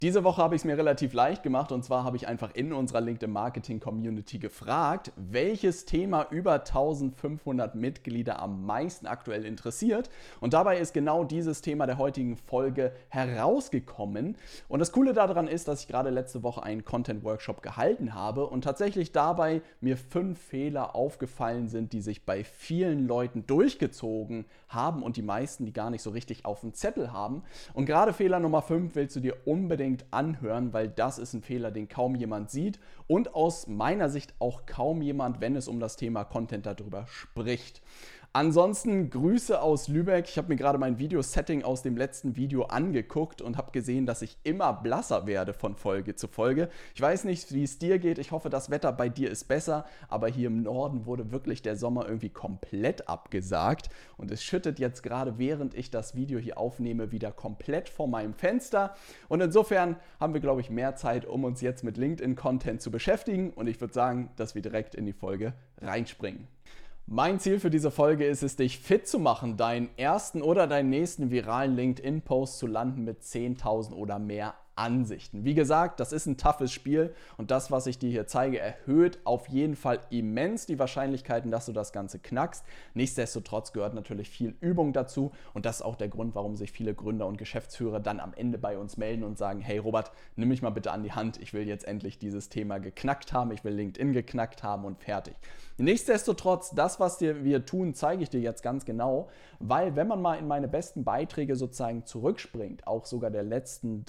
Diese Woche habe ich es mir relativ leicht gemacht und zwar habe ich einfach in unserer LinkedIn Marketing Community gefragt, welches Thema über 1500 Mitglieder am meisten aktuell interessiert. Und dabei ist genau dieses Thema der heutigen Folge herausgekommen. Und das Coole daran ist, dass ich gerade letzte Woche einen Content Workshop gehalten habe und tatsächlich dabei mir 5 Fehler aufgefallen sind, die sich bei vielen Leuten durchgezogen haben und die meisten, die gar nicht so richtig auf dem Zettel haben. Und gerade Fehler Nummer 5 willst du dir unbedingt anhören, weil das ist ein Fehler, den kaum jemand sieht und aus meiner Sicht auch kaum jemand, wenn es um das Thema Content darüber spricht. Ansonsten Grüße aus Lübeck. Ich habe mir gerade mein Video-Setting aus dem letzten Video angeguckt und habe gesehen, dass ich immer blasser werde von Folge zu Folge. Ich weiß nicht, wie es dir geht. Ich hoffe, das Wetter bei dir ist besser. Aber hier im Norden wurde wirklich der Sommer irgendwie komplett abgesagt. Und es schüttet jetzt gerade, während ich das Video hier aufnehme, wieder komplett vor meinem Fenster. Und insofern haben wir, glaube ich, mehr Zeit, um uns jetzt mit LinkedIn-Content zu beschäftigen. Und ich würde sagen, dass wir direkt in die Folge reinspringen. Mein Ziel für diese Folge ist es, dich fit zu machen, deinen ersten oder deinen nächsten viralen LinkedIn-Post zu landen mit 10.000 oder mehr Ansichten. Wie gesagt, das ist ein toughes Spiel und das, was ich dir hier zeige, erhöht auf jeden Fall immens die Wahrscheinlichkeiten, dass du das Ganze knackst. Nichtsdestotrotz gehört natürlich viel Übung dazu und das ist auch der Grund, warum sich viele Gründer und Geschäftsführer dann am Ende bei uns melden und sagen, hey Robert, nimm mich mal bitte an die Hand, ich will jetzt endlich dieses Thema geknackt haben, ich will LinkedIn geknackt haben und fertig. Nichtsdestotrotz, das, was wir tun, zeige ich dir jetzt ganz genau, weil wenn man mal in meine besten Beiträge sozusagen zurückspringt, auch sogar der letzten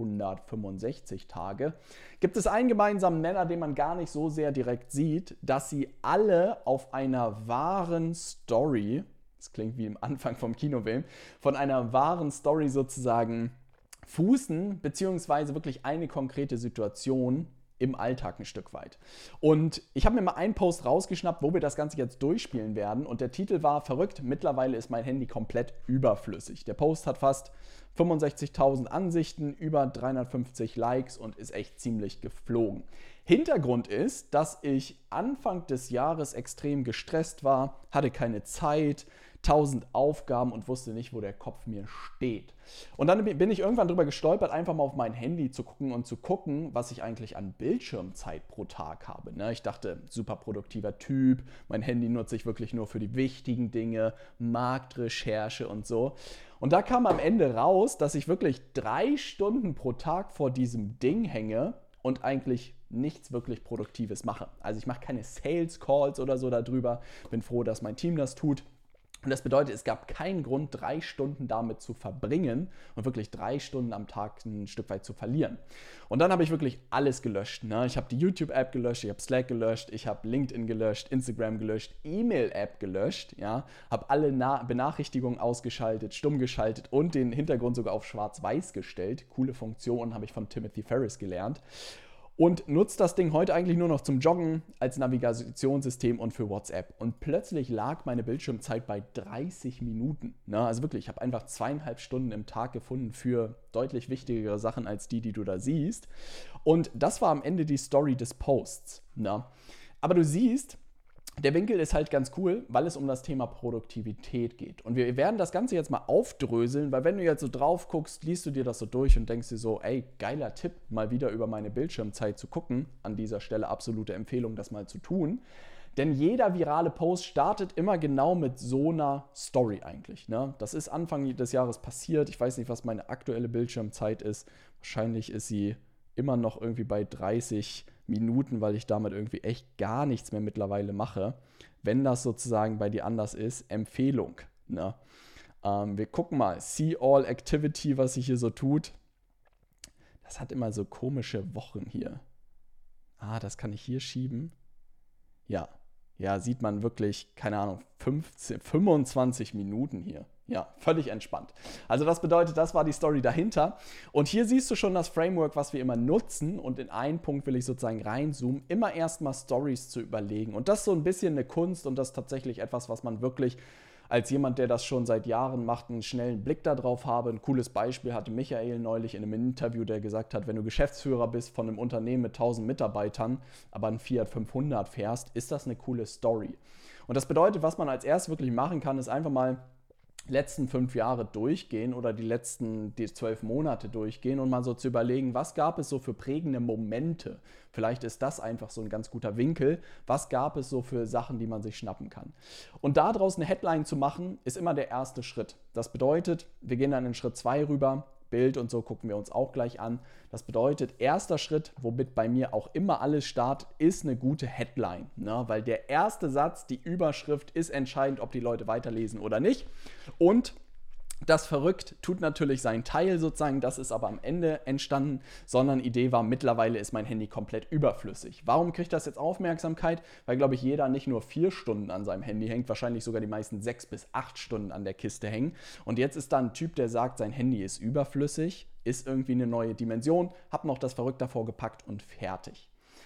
365 Tage, gibt es einen gemeinsamen Nenner, den man gar nicht so sehr direkt sieht, dass sie alle auf einer wahren Story, das klingt wie am Anfang vom Kinofilm, von einer wahren Story sozusagen fußen, beziehungsweise wirklich eine konkrete Situation im Alltag ein Stück weit. Und ich habe mir mal einen Post rausgeschnappt, wo wir das Ganze jetzt durchspielen werden. Und der Titel war verrückt, mittlerweile ist mein Handy komplett überflüssig. Der Post hat fast 65.000 Ansichten, über 350 Likes und ist echt ziemlich geflogen. Hintergrund ist, dass ich Anfang des Jahres extrem gestresst war, hatte keine Zeit, 1000 Aufgaben und wusste nicht, wo der Kopf mir steht. Und dann bin ich irgendwann drüber gestolpert, einfach mal auf mein Handy zu gucken, was ich eigentlich an Bildschirmzeit pro Tag habe. Ich dachte, super produktiver Typ, mein Handy nutze ich wirklich nur für die wichtigen Dinge, Marktrecherche und so. Und da kam am Ende raus, dass ich wirklich 3 Stunden pro Tag vor diesem Ding hänge und eigentlich nichts wirklich Produktives mache. Also ich mache keine Sales Calls oder so darüber, bin froh, dass mein Team das tut. Und das bedeutet, es gab keinen Grund, 3 Stunden damit zu verbringen und wirklich 3 Stunden am Tag ein Stück weit zu verlieren. Und dann habe ich wirklich alles gelöscht. Ich habe die YouTube-App gelöscht, ich habe Slack gelöscht, ich habe LinkedIn gelöscht, Instagram gelöscht, E-Mail-App gelöscht, habe alle Benachrichtigungen ausgeschaltet, stumm geschaltet und den Hintergrund sogar auf schwarz-weiß gestellt. Coole Funktion, habe ich von Timothy Ferriss gelernt. Und nutzt das Ding heute eigentlich nur noch zum Joggen, als Navigationssystem und für WhatsApp. Und plötzlich lag meine Bildschirmzeit bei 30 Minuten. Also wirklich, ich habe einfach 2,5 Stunden im Tag gefunden für deutlich wichtigere Sachen als die du da siehst. Und das war am Ende die Story des Posts. Aber du siehst, der Winkel ist halt ganz cool, weil es um das Thema Produktivität geht. Und wir werden das Ganze jetzt mal aufdröseln, weil wenn du jetzt so drauf guckst, liest du dir das so durch und denkst dir so, ey, geiler Tipp, mal wieder über meine Bildschirmzeit zu gucken. An dieser Stelle absolute Empfehlung, das mal zu tun. Denn jeder virale Post startet immer genau mit so einer Story eigentlich. Das ist Anfang des Jahres passiert. Ich weiß nicht, was meine aktuelle Bildschirmzeit ist. Wahrscheinlich ist sie immer noch irgendwie bei 30 Minuten, weil ich damit irgendwie echt gar nichts mehr mittlerweile mache. Wenn das sozusagen bei dir anders ist, Empfehlung. Wir gucken mal, See All Activity, was sich hier so tut. Das hat immer so komische Wochen hier. Das kann ich hier schieben. Ja, sieht man wirklich, keine Ahnung, 25 Minuten hier. Ja, völlig entspannt. Also das bedeutet, das war die Story dahinter. Und hier siehst du schon das Framework, was wir immer nutzen. Und in einen Punkt will ich sozusagen reinzoomen, immer erstmal Stories zu überlegen. Und das ist so ein bisschen eine Kunst und das ist tatsächlich etwas, was man wirklich als jemand, der das schon seit Jahren macht, einen schnellen Blick darauf habe. Ein cooles Beispiel hatte Michael neulich in einem Interview, der gesagt hat, wenn du Geschäftsführer bist von einem Unternehmen mit 1000 Mitarbeitern, aber ein Fiat 500 fährst, ist das eine coole Story. Und das bedeutet, was man als erstes wirklich machen kann, ist einfach mal letzten 5 Jahre durchgehen oder die 12 Monate durchgehen und mal so zu überlegen, was gab es so für prägende Momente? Vielleicht ist das einfach so ein ganz guter Winkel. Was gab es so für Sachen, die man sich schnappen kann? Und daraus eine Headline zu machen, ist immer der erste Schritt. Das bedeutet, wir gehen dann in Schritt 2 rüber. Bild und so gucken wir uns auch gleich an. Das bedeutet, erster Schritt, womit bei mir auch immer alles startet, ist eine gute Headline. Ne? Weil der erste Satz, die Überschrift, ist entscheidend, ob die Leute weiterlesen oder nicht. Und das Verrückt tut natürlich seinen Teil sozusagen, das ist aber am Ende entstanden, sondern Idee war, mittlerweile ist mein Handy komplett überflüssig. Warum kriegt das jetzt Aufmerksamkeit? Weil, glaube ich, jeder nicht nur 4 Stunden an seinem Handy hängt, wahrscheinlich sogar die meisten 6 bis 8 Stunden an der Kiste hängen. Und jetzt ist da ein Typ, der sagt, sein Handy ist überflüssig, ist irgendwie eine neue Dimension, hab noch das Verrückt davor gepackt und fertig.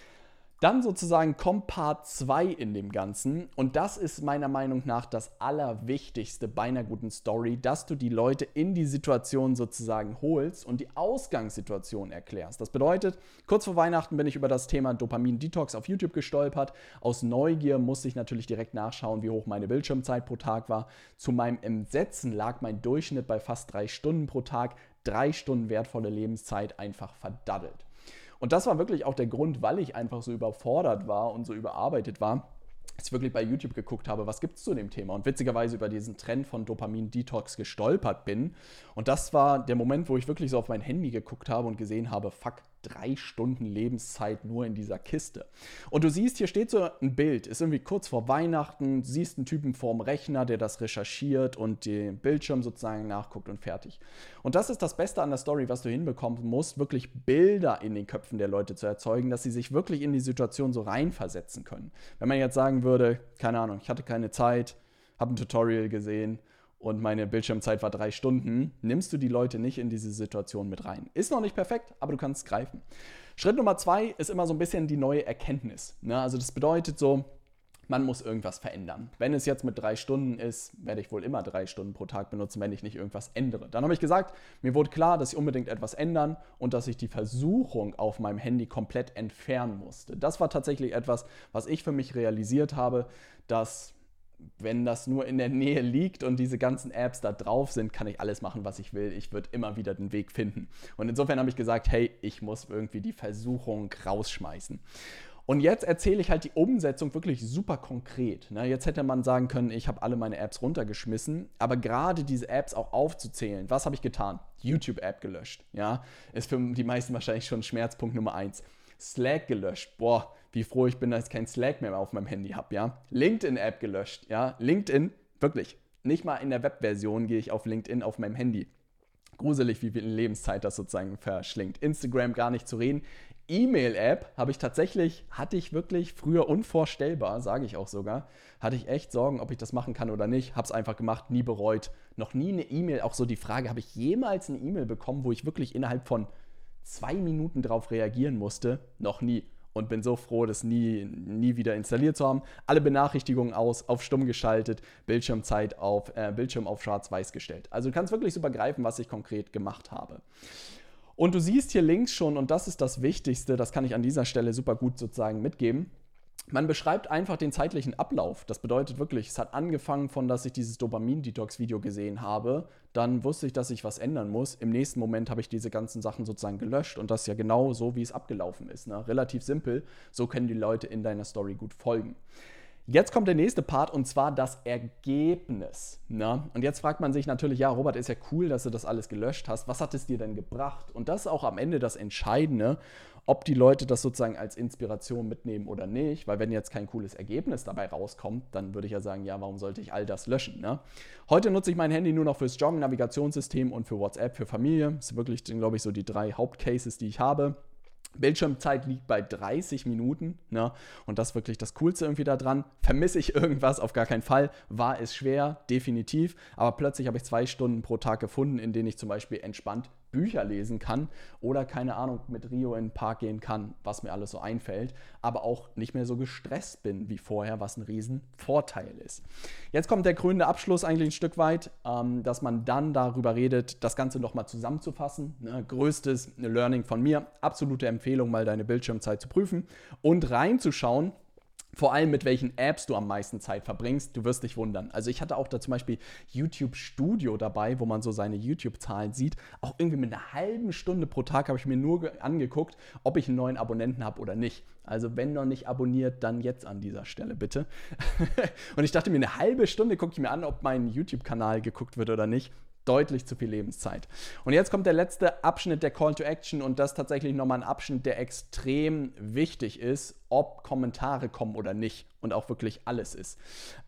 Dann sozusagen kommt Part 2 in dem Ganzen und das ist meiner Meinung nach das Allerwichtigste bei einer guten Story, dass du die Leute in die Situation sozusagen holst und die Ausgangssituation erklärst. Das bedeutet, kurz vor Weihnachten bin ich über das Thema Dopamin-Detox auf YouTube gestolpert. Aus Neugier musste ich natürlich direkt nachschauen, wie hoch meine Bildschirmzeit pro Tag war. Zu meinem Entsetzen lag mein Durchschnitt bei fast 3 Stunden pro Tag. 3 Stunden wertvolle Lebenszeit einfach verdaddelt. Und das war wirklich auch der Grund, weil ich einfach so überfordert war und so überarbeitet war, dass ich wirklich bei YouTube geguckt habe, was gibt es zu dem Thema und witzigerweise über diesen Trend von Dopamin-Detox gestolpert bin. Und das war der Moment, wo ich wirklich so auf mein Handy geguckt habe und gesehen habe, fuck, 3 Stunden Lebenszeit nur in dieser Kiste. Und du siehst, hier steht so ein Bild, ist irgendwie kurz vor Weihnachten, du siehst einen Typen vorm Rechner, der das recherchiert und den Bildschirm sozusagen nachguckt und fertig. Und das ist das Beste an der Story, was du hinbekommen musst, wirklich Bilder in den Köpfen der Leute zu erzeugen, dass sie sich wirklich in die Situation so reinversetzen können. Wenn man jetzt sagen würde, keine Ahnung, ich hatte keine Zeit, habe ein Tutorial gesehen, und meine Bildschirmzeit war 3 Stunden, nimmst du die Leute nicht in diese Situation mit rein. Ist noch nicht perfekt, aber du kannst es greifen. Schritt Nummer 2 ist immer so ein bisschen die neue Erkenntnis. Ne? Also das bedeutet so, man muss irgendwas verändern. Wenn es jetzt mit 3 Stunden ist, werde ich wohl immer 3 Stunden pro Tag benutzen, wenn ich nicht irgendwas ändere. Dann habe ich gesagt, mir wurde klar, dass ich unbedingt etwas ändern und dass ich die Versuchung auf meinem Handy komplett entfernen musste. Das war tatsächlich etwas, was ich für mich realisiert habe, dass wenn das nur in der Nähe liegt und diese ganzen Apps da drauf sind, kann ich alles machen, was ich will. Ich würde immer wieder den Weg finden. Und insofern habe ich gesagt, hey, ich muss irgendwie die Versuchung rausschmeißen. Und jetzt erzähle ich halt die Umsetzung wirklich super konkret. Jetzt hätte man sagen können, ich habe alle meine Apps runtergeschmissen, aber gerade diese Apps auch aufzuzählen, was habe ich getan? YouTube-App gelöscht, ja, ist für die meisten wahrscheinlich schon Schmerzpunkt Nummer 1. Slack gelöscht, boah, wie froh ich bin, dass ich kein Slack mehr auf meinem Handy habe, ja. LinkedIn-App gelöscht, ja. LinkedIn, wirklich, nicht mal in der Webversion gehe ich auf LinkedIn auf meinem Handy. Gruselig, wie viel Lebenszeit das sozusagen verschlingt. Instagram gar nicht zu reden. E-Mail-App hatte ich wirklich früher unvorstellbar, sage ich auch sogar, hatte ich echt Sorgen, ob ich das machen kann oder nicht. Habe es einfach gemacht, nie bereut. Noch nie eine E-Mail, auch so die Frage, habe ich jemals eine E-Mail bekommen, wo ich wirklich innerhalb von 2 Minuten drauf reagieren musste? Noch nie. Und bin so froh, das nie wieder installiert zu haben. Alle Benachrichtigungen auf stumm geschaltet, Bildschirm auf schwarz-weiß gestellt. Also du kannst wirklich super greifen, was ich konkret gemacht habe. Und du siehst hier links schon, und das ist das Wichtigste, das kann ich an dieser Stelle super gut sozusagen mitgeben, man beschreibt einfach den zeitlichen Ablauf. Das bedeutet wirklich, es hat angefangen von, dass ich dieses Dopamin-Detox-Video gesehen habe. Dann wusste ich, dass ich was ändern muss. Im nächsten Moment habe ich diese ganzen Sachen sozusagen gelöscht. Und das ist ja genau so, wie es abgelaufen ist. Ne? Relativ simpel. So können die Leute in deiner Story gut folgen. Jetzt kommt der nächste Part und zwar das Ergebnis. Ne? Und jetzt fragt man sich natürlich, ja, Robert, ist ja cool, dass du das alles gelöscht hast. Was hat es dir denn gebracht? Und das ist auch am Ende das Entscheidende, ob die Leute das sozusagen als Inspiration mitnehmen oder nicht. Weil wenn jetzt kein cooles Ergebnis dabei rauskommt, dann würde ich ja sagen, ja, warum sollte ich all das löschen? Ne? Heute nutze ich mein Handy nur noch fürs Joggen, Navigationssystem und für WhatsApp, für Familie. Das sind wirklich, glaube ich, so die 3 Hauptcases, die ich habe. Bildschirmzeit liegt bei 30 Minuten, ne? Und das ist wirklich das Coolste irgendwie da dran. Vermisse ich irgendwas? Auf gar keinen Fall. War es schwer? Definitiv. Aber plötzlich habe ich 2 Stunden pro Tag gefunden, in denen ich zum Beispiel entspannt Bücher lesen kann oder, keine Ahnung, mit Rio in den Park gehen kann, was mir alles so einfällt, aber auch nicht mehr so gestresst bin wie vorher, was ein Riesenvorteil ist. Jetzt kommt der krönende Abschluss eigentlich ein Stück weit, dass man dann darüber redet, das Ganze nochmal zusammenzufassen. Ne? Größtes Learning von mir, absolute Empfehlung, mal deine Bildschirmzeit zu prüfen und reinzuschauen, Vor allem mit welchen Apps du am meisten Zeit verbringst, du wirst dich wundern. Also ich hatte auch da zum Beispiel YouTube Studio dabei, wo man so seine YouTube-Zahlen sieht. Auch irgendwie mit einer halben Stunde pro Tag habe ich mir nur angeguckt, ob ich einen neuen Abonnenten habe oder nicht. Also wenn noch nicht abonniert, dann jetzt an dieser Stelle bitte. Und ich dachte mir, eine halbe Stunde gucke ich mir an, ob mein YouTube-Kanal geguckt wird oder nicht. Deutlich zu viel Lebenszeit. Und jetzt kommt der letzte Abschnitt der Call to Action und das tatsächlich nochmal ein Abschnitt, der extrem wichtig ist, ob Kommentare kommen oder nicht und auch wirklich alles ist.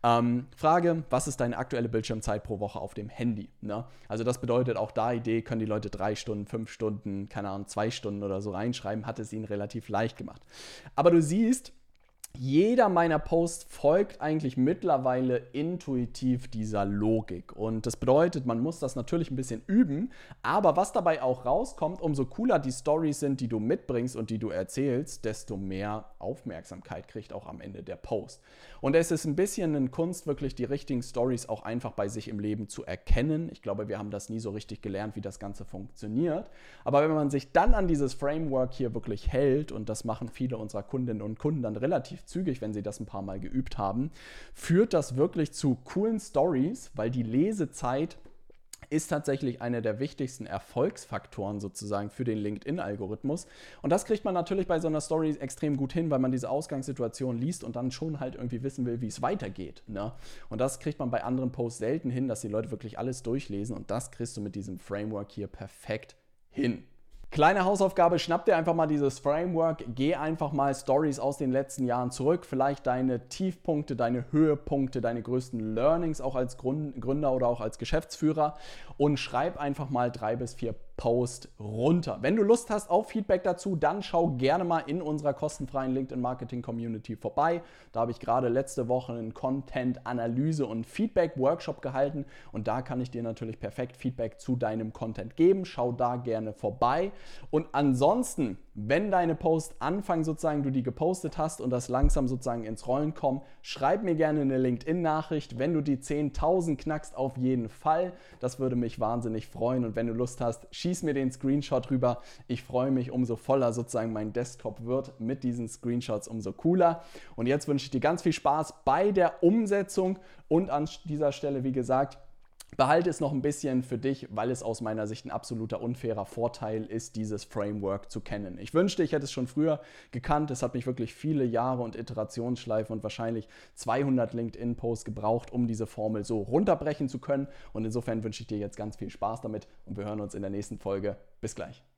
Frage, was ist deine aktuelle Bildschirmzeit pro Woche auf dem Handy? Ne? Also das bedeutet auch da Idee, können die Leute 3 Stunden, 5 Stunden, keine Ahnung, 2 Stunden oder so reinschreiben, hat es ihnen relativ leicht gemacht. Aber du siehst, jeder meiner Posts folgt eigentlich mittlerweile intuitiv dieser Logik. Und das bedeutet, man muss das natürlich ein bisschen üben, aber was dabei auch rauskommt, umso cooler die Storys sind, die du mitbringst und die du erzählst, desto mehr Aufmerksamkeit kriegt auch am Ende der Post. Und es ist ein bisschen eine Kunst, wirklich die richtigen Storys auch einfach bei sich im Leben zu erkennen. Ich glaube, wir haben das nie so richtig gelernt, wie das Ganze funktioniert. Aber wenn man sich dann an dieses Framework hier wirklich hält, und das machen viele unserer Kundinnen und Kunden dann relativ zügig, wenn sie das ein paar Mal geübt haben, führt das wirklich zu coolen Stories, weil die Lesezeit ist tatsächlich einer der wichtigsten Erfolgsfaktoren sozusagen für den LinkedIn-Algorithmus. Und das kriegt man natürlich bei so einer Story extrem gut hin, weil man diese Ausgangssituation liest und dann schon halt irgendwie wissen will, wie es weitergeht. Ne? Und das kriegt man bei anderen Posts selten hin, dass die Leute wirklich alles durchlesen und das kriegst du mit diesem Framework hier perfekt hin. Kleine Hausaufgabe, schnapp dir einfach mal dieses Framework, geh einfach mal Stories aus den letzten Jahren zurück, vielleicht deine Tiefpunkte, deine Höhepunkte, deine größten Learnings auch als Gründer oder auch als Geschäftsführer und schreib einfach mal 3 bis 4 Post runter. Wenn du Lust hast auf Feedback dazu, dann schau gerne mal in unserer kostenfreien LinkedIn Marketing Community vorbei. Da habe ich gerade letzte Woche einen Content-Analyse- und Feedback-Workshop gehalten und da kann ich dir natürlich perfekt Feedback zu deinem Content geben. Schau da gerne vorbei. Und ansonsten, wenn deine Posts anfangen sozusagen, du die gepostet hast und das langsam sozusagen ins Rollen kommt, schreib mir gerne eine LinkedIn-Nachricht. Wenn du die 10.000 knackst, auf jeden Fall. Das würde mich wahnsinnig freuen und wenn du Lust hast, schieß mir den Screenshot rüber. Ich freue mich, umso voller sozusagen mein Desktop wird mit diesen Screenshots, umso cooler. Und jetzt wünsche ich dir ganz viel Spaß bei der Umsetzung und an dieser Stelle, wie gesagt, behalte es noch ein bisschen für dich, weil es aus meiner Sicht ein absoluter unfairer Vorteil ist, dieses Framework zu kennen. Ich wünschte, ich hätte es schon früher gekannt. Es hat mich wirklich viele Jahre und Iterationsschleifen und wahrscheinlich 200 LinkedIn-Posts gebraucht, um diese Formel so runterbrechen zu können. Und insofern wünsche ich dir jetzt ganz viel Spaß damit und wir hören uns in der nächsten Folge. Bis gleich.